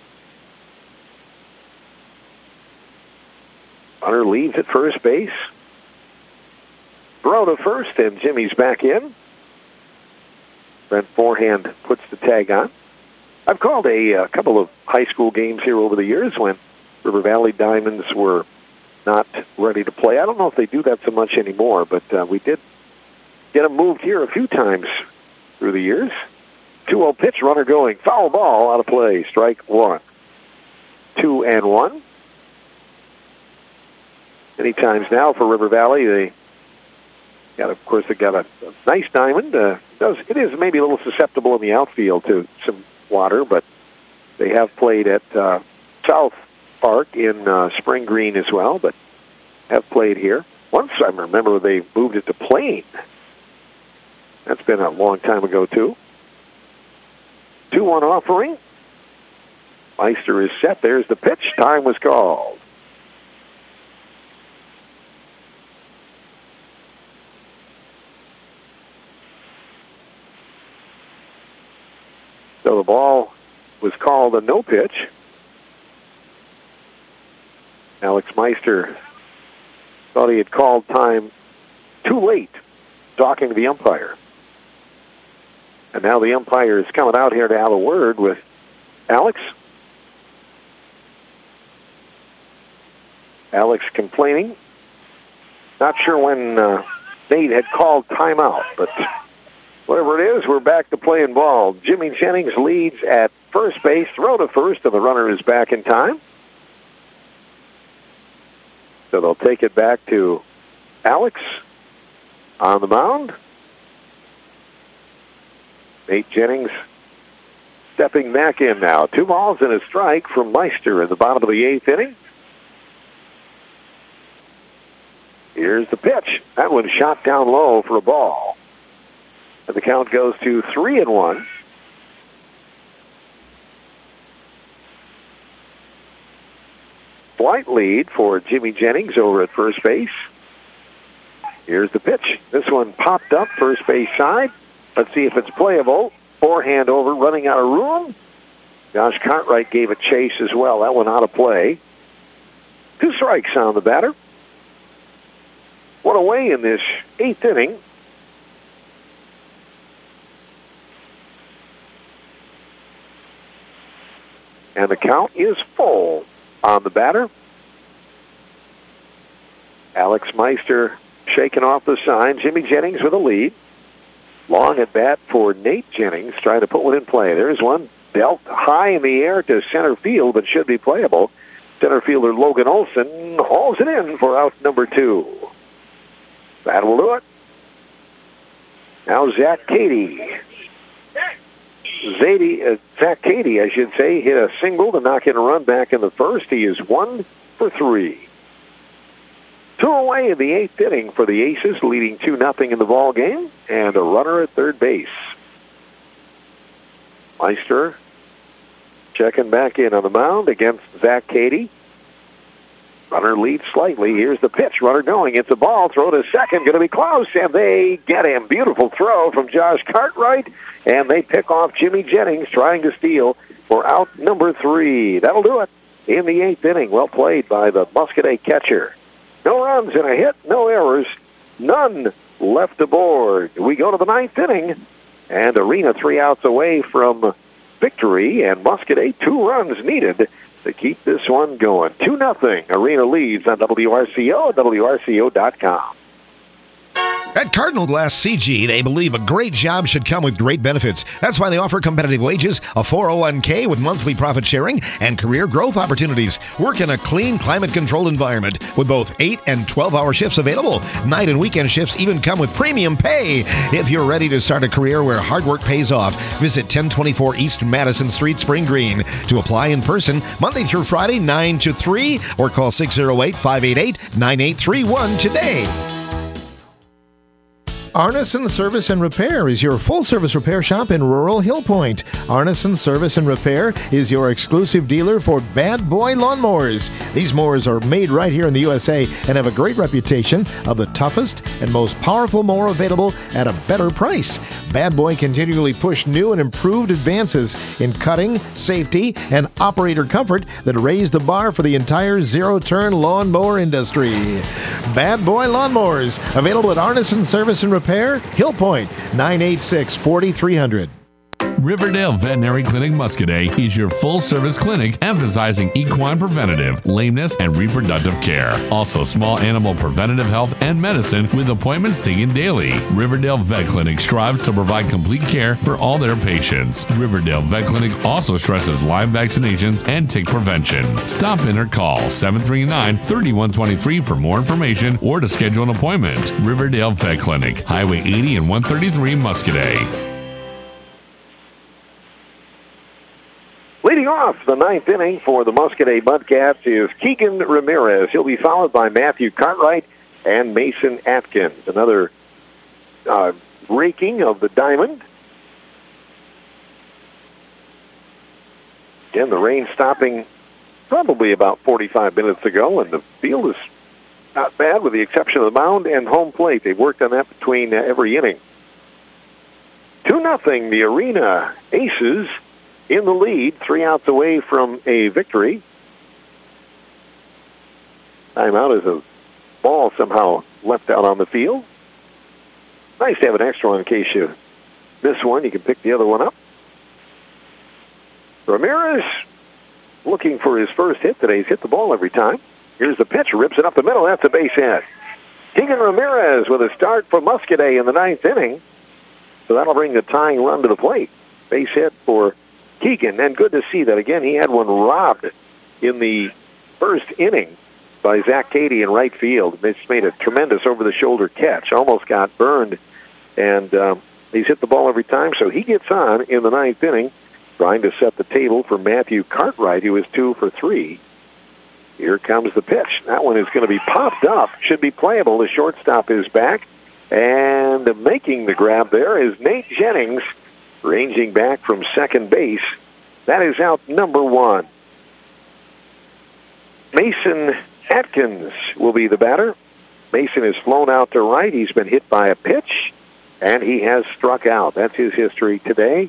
Runner leaves at first base. Throw to first, and Jimmy's back in. Brent Forehand puts the tag on. I've called a couple of high school games here over the years when River Valley Diamonds were not ready to play. I don't know if they do that so much anymore, but we did get them moved here a few times through the years. 2-0 pitch, runner going. Foul ball, out of play. Strike 1. 2-1. Many times now for River Valley, they got a nice diamond. It is maybe a little susceptible in the outfield to some water, but they have played at South Park in Spring Green as well, but have played here. Once I remember they moved it to Plain. That's been a long time ago, too. 2-1 offering. Meister is set. There's the pitch. Time was called. So the ball was called a no pitch. Alex Meister thought he had called time too late, talking to the umpire. And now the umpire is coming out here to have a word with Alex. Alex complaining. Not sure when Nate had called timeout, but whatever it is, we're back to playing ball. Jimmy Jennings leads at first base, throw to first, and the runner is back in time. So they'll take it back to Alex on the mound. Nate Jennings stepping back in now. 2 balls and a strike from Meister in the bottom of the 8th inning. Here's the pitch. That one shot down low for a ball. And the count goes to 3-1. Slight lead for Jimmy Jennings over at first base. Here's the pitch. This one popped up first base side. Let's see if it's playable. Forehand over, running out of room. Josh Cartwright gave a chase as well. That one out of play. 2 strikes on the batter. 1 away in this 8th inning. And the count is full on the batter. Alex Meister shaking off the sign. Jimmy Jennings with a lead. Long at bat for Nate Jennings, trying to put one in play. There's one dealt high in the air to center field, but should be playable. Center fielder Logan Olson hauls it in for out number 2. That will do it. Now Zach Cady. Zach Cady, I should say, hit a single to knock in a run back in the first. He is 1 for 3. 2 away in the 8th inning for the Aces, leading 2-0 in the ball game, and a runner at third base. Meister checking back in on the mound against Zach Cady. Runner leads slightly. Here's the pitch. Runner going. It's a ball. Throw to second. Going to be close, and they get him. Beautiful throw from Josh Cartwright, and they pick off Jimmy Jennings trying to steal for out number 3. That'll do it in the 8th inning. Well played by the Muscadet catcher. No runs and a hit, no errors, none left aboard. We go to the 9th inning, and Arena 3 outs away from victory, and Muscadet 2 runs needed to keep this one going. 2-0. Arena leads on WRCO at WRCO.com. At Cardinal Glass CG, they believe a great job should come with great benefits. That's why they offer competitive wages, a 401k with monthly profit sharing, and career growth opportunities. Work in a clean, climate-controlled environment with both 8 and 12-hour shifts available. Night and weekend shifts even come with premium pay. If you're ready to start a career where hard work pays off, visit 1024 East Madison Street, Spring Green. To apply in person, Monday through Friday, 9 to 3, or call 608-588-9831 today. Arneson Service and Repair is your full-service repair shop in rural Hill Point. Arneson Service and Repair is your exclusive dealer for Bad Boy lawnmowers. These mowers are made right here in the USA and have a great reputation of the toughest and most powerful mower available at a better price. Bad Boy continually push new and improved advances in cutting, safety, and operator comfort that raise the bar for the entire zero-turn lawnmower industry. Bad Boy lawnmowers, available at Arneson Service and Repair, Hill Point, 986-4300. Riverdale Veterinary Clinic Muscadet is your full-service clinic emphasizing equine preventative, lameness, and reproductive care. Also, small animal preventative health and medicine with appointments taken daily. Riverdale Vet Clinic strives to provide complete care for all their patients. Riverdale Vet Clinic also stresses Lyme vaccinations and tick prevention. Stop in or call 739-3123 for more information or to schedule an appointment. Riverdale Vet Clinic, Highway 80 and 133 Muscadet. Leading off the 9th inning for the Muscadet Mudcats is Keegan Ramirez. He'll be followed by Matthew Cartwright and Mason Atkins. Another raking of the diamond. Again, the rain stopping probably about 45 minutes ago, and the field is not bad with the exception of the mound and home plate. They've worked on that between every inning. 2-0, the Arena Aces in the lead, 3 outs away from a victory. Timeout as a ball somehow left out on the field. Nice to have an extra one in case you miss one. You can pick the other one up. Ramirez looking for his first hit today. He's hit the ball every time. Here's the pitch. Rips it up the middle. That's a base hit. Keegan Ramirez with a start for Muscadet in the 9th inning. So that'll bring the tying run to the plate. Base hit for Keegan, and good to see that again. He had one robbed in the first inning by Zach Cady in right field. It's made a tremendous over-the-shoulder catch. Almost got burned, and he's hit the ball every time, so he gets on in the 9th inning, trying to set the table for Matthew Cartwright, who is 2 for 3. Here comes the pitch. That one is going to be popped up. Should be playable. The shortstop is back, and making the grab there is Nate Jennings, ranging back from second base. That is out number 1. Mason Atkins will be the batter. Mason is flown out to right. He's been hit by a pitch, and he has struck out. That's his history today.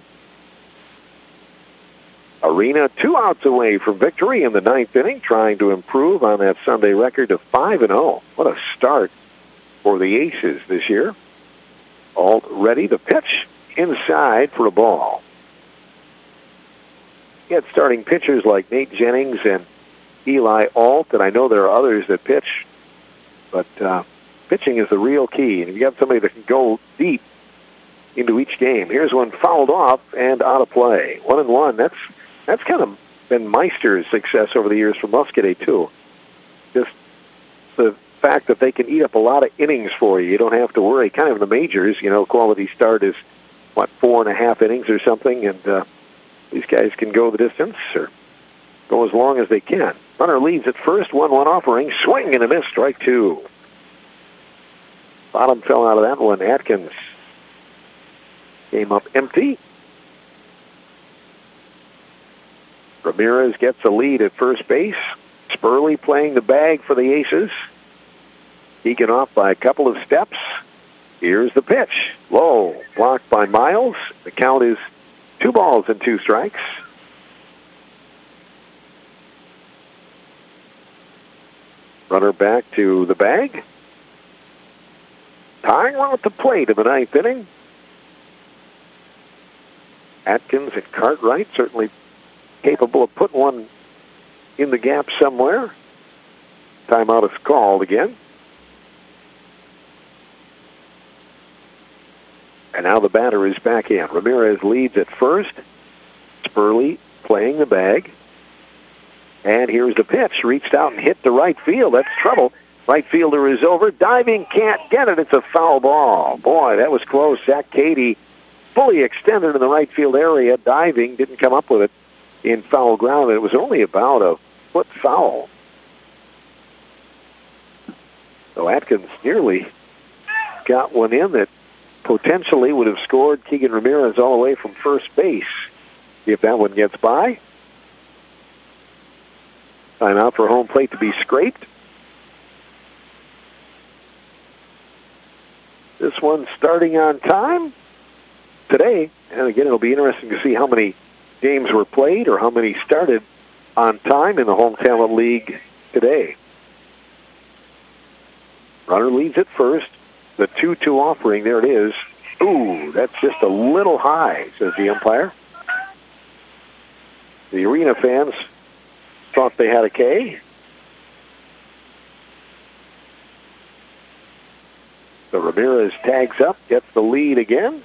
Arena 2 outs away from victory in the 9th inning, trying to improve on that Sunday record of 5-0. What a start for the Aces this year. Alt ready to pitch. Inside for a ball. You had starting pitchers like Nate Jennings and Eli Alt, and I know there are others that pitch, but pitching is the real key. And if you have somebody that can go deep into each game, here's one fouled off and out of play. 1-1. That's kind of been Meister's success over the years for Muscadet too. Just the fact that they can eat up a lot of innings for you. You don't have to worry. Kind of in the majors, quality start is, 4.5 innings or something, and these guys can go the distance or go as long as they can. Runner leads at first, 1-1 offering, swing and a miss, strike 2. Bottom fell out of that one. Atkins came up empty. Ramirez gets a lead at first base. Spurley playing the bag for the Aces. Eking off by a couple of steps. Here's the pitch. Low, blocked by Miles. The count is 2 balls and 2 strikes. Runner back to the bag. Tying one at the plate in the 9th inning. Atkins and Cartwright certainly capable of putting one in the gap somewhere. Timeout is called again. And now the batter is back in. Ramirez leads at first. Spurley playing the bag. And here's the pitch. Reached out and hit the right field. That's trouble. Right fielder is over. Diving, can't get it. It's a foul ball. Boy, that was close. Zach Cady fully extended in the right field area. Diving, didn't come up with it in foul ground. It was only about a foot foul. So Atkins nearly got one in that potentially would have scored Keegan Ramirez all the way from first base. See if that one gets by. Time out for home plate to be scraped. This one starting on time today. And again, it'll be interesting to see how many games were played or how many started on time in the Home Talent League today. Runner leads at first. The 2-2 offering, there it is. Ooh, that's just a little high, says the umpire. The arena fans thought they had a K. So Ramirez tags up, gets the lead again.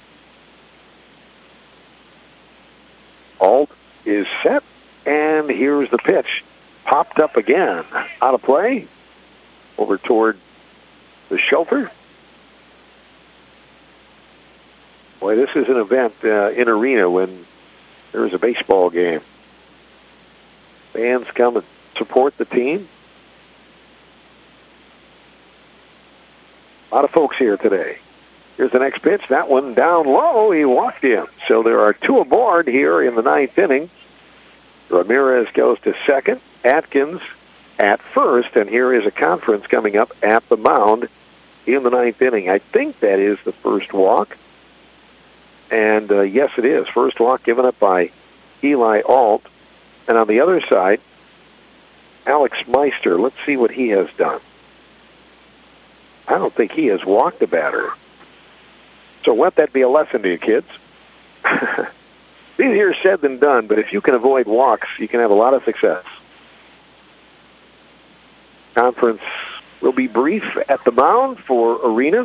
Alt is set, and here's the pitch. Popped up again. Out of play. Over toward the shelter. Boy, this is an event in arena when there's a baseball game. Fans come and support the team. A lot of folks here today. Here's the next pitch. That one down low. He walked in. So there are 2 aboard here in the 9th inning. Ramirez goes to second. Atkins at first. And here is a conference coming up at the mound in the 9th inning. I think that is the first walk. And yes, it is. First walk given up by Eli Alt. And on the other side, Alex Meister. Let's see what he has done. I don't think he has walked the batter. So let that be a lesson to you, kids. Easier said than done, but if you can avoid walks, you can have a lot of success. Conference will be brief at the mound for Arena.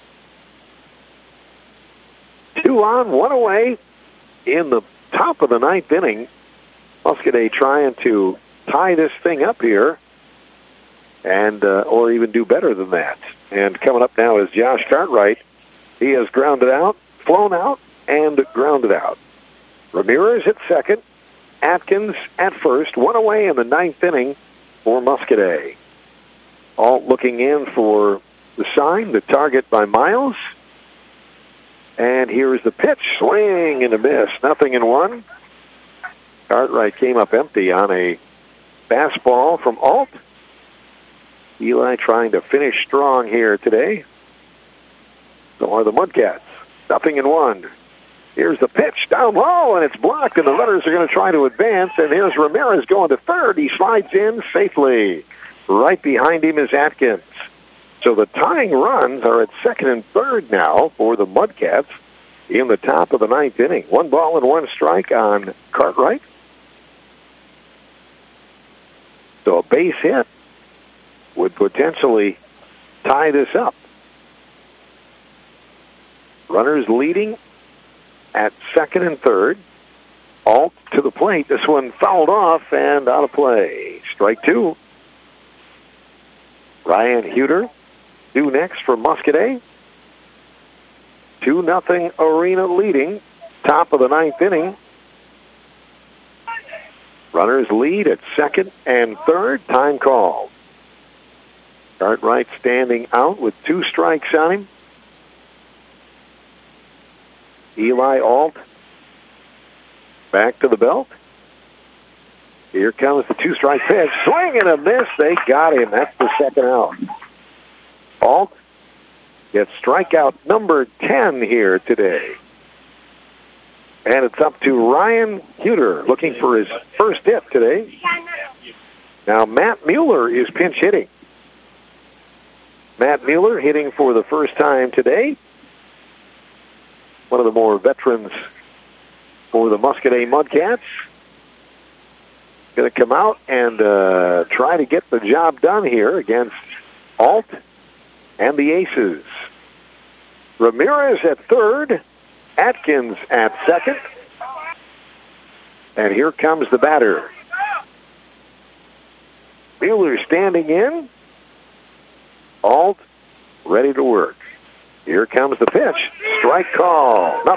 2 on, 1 away in the top of the 9th inning. Muscadet trying to tie this thing up here, and or even do better than that. And coming up now is Josh Cartwright. He has grounded out, flown out, and grounded out. Ramirez at second, Atkins at first, 1 away in the 9th inning for Muscadet. Alt looking in for the sign, the target by Miles. And here's the pitch, swing and a miss, 0-1. Cartwright came up empty on a fastball from Alt. Eli trying to finish strong here today. So are the Mudcats. 0-1. Here's the pitch down low, and it's blocked, and the runners are going to try to advance. And here's Ramirez going to third. He slides in safely. Right behind him is Atkins. So the tying runs are at second and third now for the Mudcats in the top of the 9th inning. 1 ball and 1 strike on Cartwright. So a base hit would potentially tie this up. Runners leading at second and third. Alt to the plate. This one fouled off and out of play. Strike 2. Ryan Huter due next for Muscadet. 2-0 Arena leading. Top of the 9th inning. Runners lead at second and third. Time call. Cartwright standing out with 2 strikes on him. Eli Alt back to the belt. Here comes the 2-strike pitch. Swing and a miss. They got him. That's the second out. Alt gets strikeout number 10 here today. And it's up to Ryan Huter looking for his first hit today. Now Matt Mueller is pinch hitting. Matt Mueller hitting for the first time today. One of the more veterans for the Muscadet Mudcats. Going to come out and try to get the job done here against Alt and the Aces. Ramirez at third. Atkins at second. And here comes the batter. Mueller standing in. Alt ready to work. Here comes the pitch. Strike call.